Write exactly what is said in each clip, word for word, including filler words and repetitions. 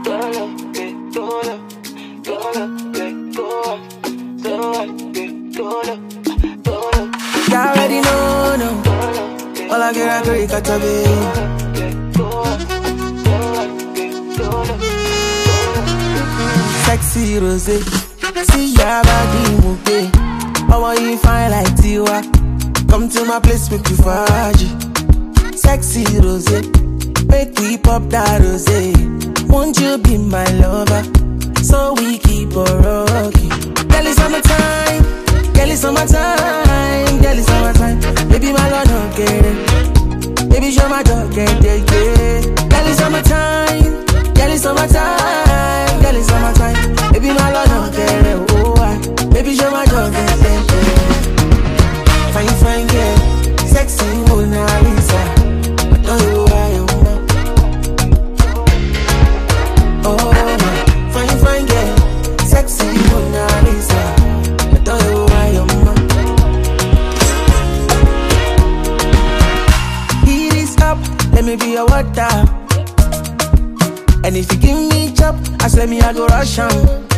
You already know, no. All I get, I go, you got to be. Sexy rosé, see ya body move. How are you fine like Tiwa? Come to my place, make you faji. Sexy rosé, make we pop that rosé. Won't you be my lover? So we keep on rocking. Girl, it's summertime. Girl, it's summertime. Girl, it's summertime. Baby, my lord, don't get it. Baby, show my dog, get it, yeah. Girl, it's summertime. Girl, it's summertime. Girl, it's summertime. Baby, my lord, don't get it, oh, I. Baby, show my dog, get it, yeah. Fine, fine, yeah. Sexy Mona Lisa. I don't know why you know. Oh, fine, fine, yeah. Sexy Mona Lisa. I don't know why you know. Heat is up, let me be your water. And if you give me chop, I swear me I go rush on.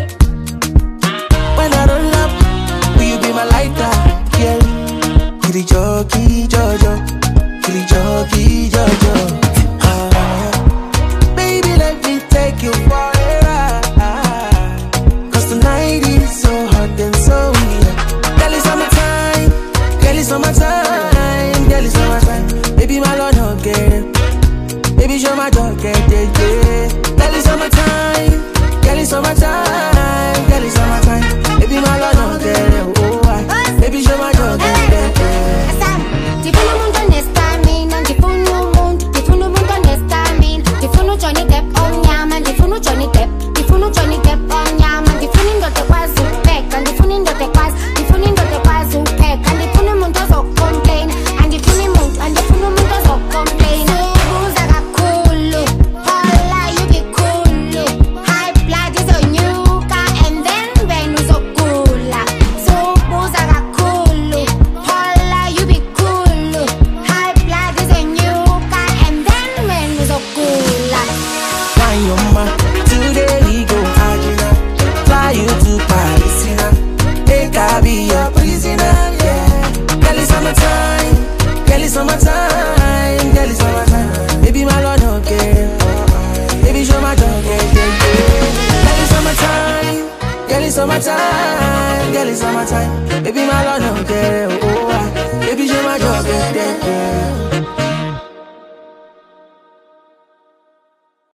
When I roll up, will you be my lighter? Yeah. Kitty jockey, jojo. Kitty jockey, jojo. Ah. Baby, let me take you for a ride. Cause tonight is so hot and so weird. Girl, it's summertime. Girl, it's summertime. Girl, it's summertime. Baby, my lord, don't get it. Baby, show my dog, get it, yeah. Girl, it's summertime. Girl, it's summertime. Girl, it's summertime. Baby, my lord, don't get it, oh, I. Baby, show my dog, get it, yeah. Tifuno mundo nesta mina, tifuno mundo, tifuno mundo nesta mina, tifuno Johnny Depp on nyama, tifuno Johnny Depp, tifuno Johnny Depp on nyama, tifuno ndote kwazu peka, tifuno ndote kwazu, tifuno ndote kwazu peka, tifuno mundo zo complain, and tifuno mundo, and tifuno mundo zo complain. Subuza kakulu, hola you be cool, high blood is on you, and then when you so cool. Subuza kakulu, hola you be cool, high blood is on you, and then when you so cool. Why your ma? Today we go Argentina. Fly you to Paris, take I be your prisoner, yeah. Girl, it's summertime. Girl, it's summertime. Girl, it's summertime. Baby, my lord, don't care. Baby, show my dog, yeah, yeah, yeah. Girl, it's summertime. Girl, it's summertime. Girl, it's summertime. Baby, my lord, don't care.